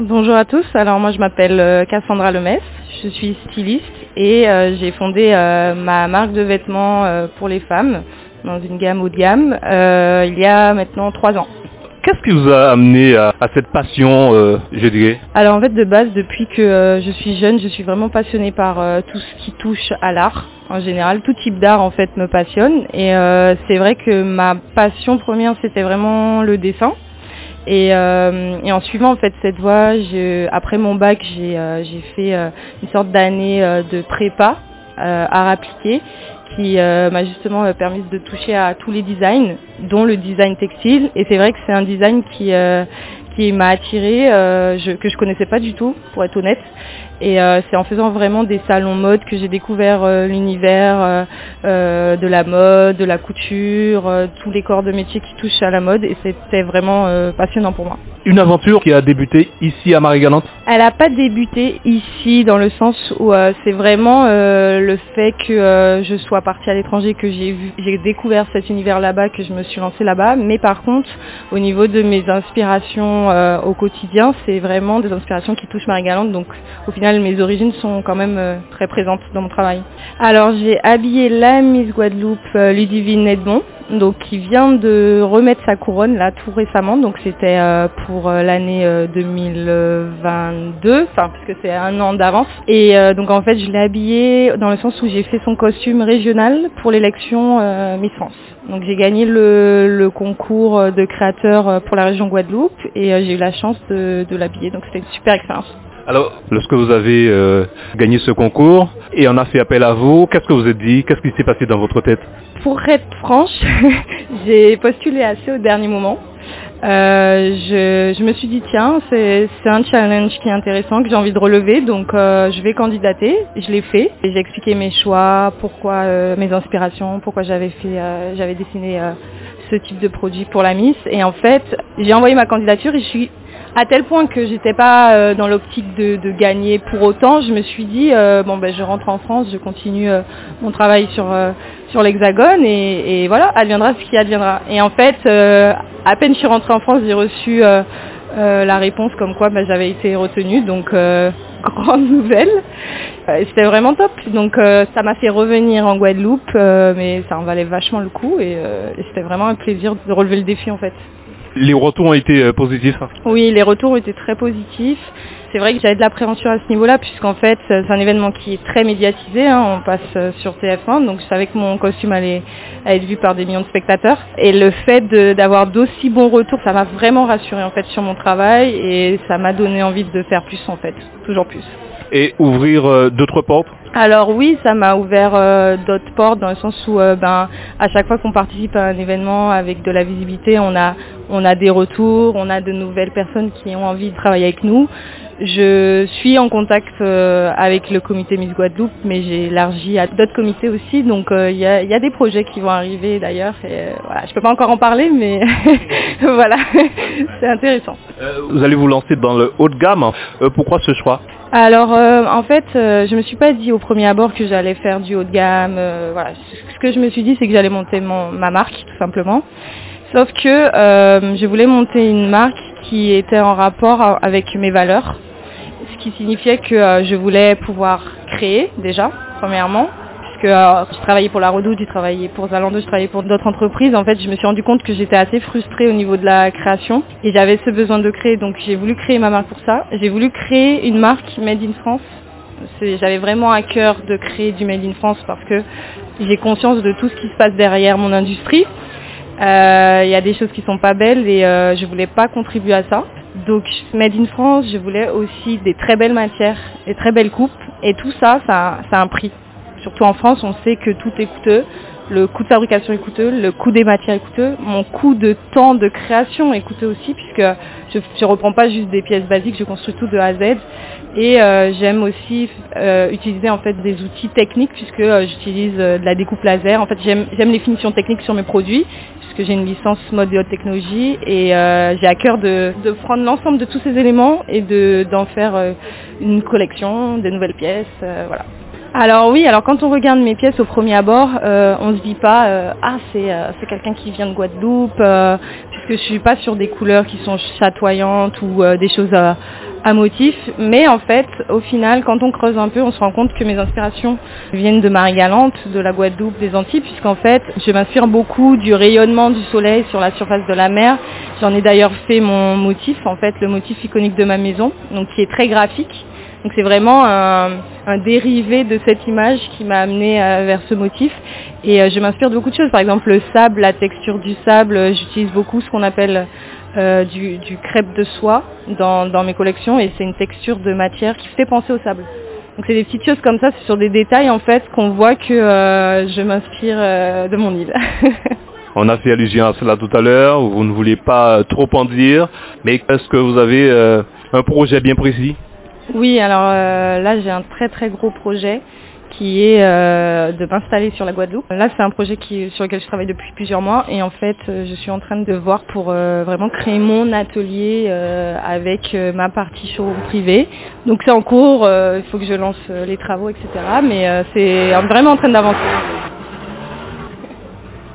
Bonjour à tous, alors moi je m'appelle Cassandra Lemesse, je suis styliste et j'ai fondé ma marque de vêtements pour les femmes dans une gamme haut de gamme il y a maintenant 3 ans. Qu'est-ce qui vous a amené à cette passion, je dirais? Alors en fait de base depuis que je suis jeune, je suis vraiment passionnée par tout ce qui touche à l'art. En général, tout type d'art en fait me passionne et c'est vrai que ma passion première c'était vraiment le dessin. Et en suivant en fait cette voie, après mon bac, j'ai fait une sorte d'année de prépa art appliqué qui m'a justement permis de toucher à tous les designs, dont le design textile. Et c'est vrai que c'est un design qui m'a attirée, que je connaissais pas du tout, pour être honnête. Et c'est en faisant vraiment des salons mode que j'ai découvert l'univers de la mode, de la couture, tous les corps de métier qui touchent à la mode. Et c'était vraiment passionnant pour moi. Une aventure qui a débuté ici à Marie-Galante? Elle n'a pas débuté ici dans le sens où c'est vraiment le fait que je sois partie à l'étranger, que j'ai découvert cet univers là-bas, que je me suis lancée là-bas. Mais par contre, au niveau de mes inspirations au quotidien, c'est vraiment des inspirations qui touchent Marie-Galante. Donc au final, mes origines sont quand même très présentes dans mon travail. Alors j'ai habillé la Miss Guadeloupe Ludivine Edmond, donc qui vient de remettre sa couronne là tout récemment, donc c'était pour l'année 2022, enfin puisque c'est un an d'avance. Et donc en fait je l'ai habillée dans le sens où j'ai fait son costume régional pour l'élection Miss France. Donc j'ai gagné le concours de créateurs pour la région Guadeloupe et j'ai eu la chance de l'habiller, donc c'était une super expérience. Alors, lorsque vous avez gagné ce concours et on a fait appel à vous, qu'est-ce que vous êtes dit? Qu'est-ce qui s'est passé dans votre tête? Pour être franche, j'ai postulé assez au dernier moment. Je me suis dit tiens, c'est un challenge qui est intéressant, que j'ai envie de relever, donc je vais candidater. Je l'ai fait. Et j'ai expliqué mes choix, pourquoi mes inspirations, pourquoi j'avais dessiné ce type de produit pour la Miss. Et en fait, j'ai envoyé ma candidature et je suis à tel point que j'étais pas dans l'optique de gagner pour autant. Je me suis dit je rentre en France, je continue mon travail sur l'Hexagone et voilà, adviendra ce qui adviendra. Et en fait, à peine je suis rentrée en France, j'ai reçu la réponse comme quoi j'avais été retenue, donc grande nouvelle. C'était vraiment top, donc ça m'a fait revenir en Guadeloupe, mais ça en valait vachement le coup et c'était vraiment un plaisir de relever le défi en fait. Les retours ont été positifs? Oui, les retours ont été très positifs. C'est vrai que j'avais de l'appréhension à ce niveau-là, puisqu'en fait, c'est un événement qui est très médiatisé. On passe sur TF1, donc je savais que mon costume allait être vu par des millions de spectateurs. Et le fait d'avoir d'aussi bons retours, ça m'a vraiment rassurée en fait sur mon travail et ça m'a donné envie de faire plus en fait, toujours plus. Et ouvrir d'autres portes? Alors oui, ça m'a ouvert d'autres portes dans le sens où à chaque fois qu'on participe à un événement avec de la visibilité, on a des retours, on a de nouvelles personnes qui ont envie de travailler avec nous. Je suis en contact avec le comité Miss Guadeloupe, mais j'ai élargi à d'autres comités aussi, donc il y a des projets qui vont arriver d'ailleurs. Et, voilà, je peux pas encore en parler, mais voilà, c'est intéressant. Vous allez vous lancer dans le haut de gamme. Pourquoi ce choix? Alors en fait, je me suis pas dit au premier abord que j'allais faire du haut de gamme. Voilà, ce que je me suis dit, c'est que j'allais monter ma marque, tout simplement. Sauf que je voulais monter une marque qui était en rapport avec mes valeurs, ce qui signifiait que je voulais pouvoir créer déjà, premièrement. Puisque je travaillais pour la Redoute, j'ai travaillé pour Zalando, je travaillais pour d'autres entreprises. En fait, je me suis rendu compte que j'étais assez frustrée au niveau de la création et j'avais ce besoin de créer. Donc, j'ai voulu créer ma marque pour ça. J'ai voulu créer une marque Made in France. J'avais vraiment à cœur de créer du Made in France parce que j'ai conscience de tout ce qui se passe derrière mon industrie. Il y a des choses qui sont pas belles et je voulais pas contribuer à ça. Donc, Made in France, je voulais aussi des très belles matières, des très belles coupes et tout ça, ça a un prix. Surtout en France, on sait que tout est coûteux, le coût de fabrication est coûteux, le coût des matières est coûteux, mon coût de temps de création est coûteux aussi puisque je reprends pas juste des pièces basiques, je construis tout de A à Z et j'aime aussi utiliser en fait des outils techniques puisque j'utilise de la découpe laser. En fait, j'aime les finitions techniques sur mes produits puisque j'ai une licence mode et haute technologie et j'ai à cœur de prendre l'ensemble de tous ces éléments et d'en faire une collection, des nouvelles pièces, voilà. Alors oui, quand on regarde mes pièces au premier abord, on se dit pas c'est quelqu'un qui vient de Guadeloupe, puisque je suis pas sur des couleurs qui sont chatoyantes ou des choses à motif, mais en fait, au final, quand on creuse un peu, on se rend compte que mes inspirations viennent de Marie-Galante, de la Guadeloupe, des Antilles, puisqu'en fait, je m'inspire beaucoup du rayonnement du soleil sur la surface de la mer. J'en ai d'ailleurs fait mon motif, en fait, le motif iconique de ma maison, donc qui est très graphique. Donc c'est vraiment un dérivé de cette image qui m'a amené vers ce motif. Et je m'inspire de beaucoup de choses. Par exemple, le sable, la texture du sable, j'utilise beaucoup ce qu'on appelle du crêpe de soie dans mes collections, et c'est une texture de matière qui fait penser au sable. Donc c'est des petites choses comme ça, c'est sur des détails en fait qu'on voit que je m'inspire de mon île. On a fait allusion à cela tout à l'heure, vous ne voulez pas trop en dire, mais est-ce que vous avez un projet bien précis? Oui, alors là j'ai un très très gros projet qui est de m'installer sur la Guadeloupe. Là c'est un projet sur lequel je travaille depuis plusieurs mois, et en fait je suis en train de voir pour vraiment créer mon atelier avec ma partie showroom privé. Donc c'est en cours, il faut que je lance les travaux, etc. Mais c'est vraiment en train d'avancer.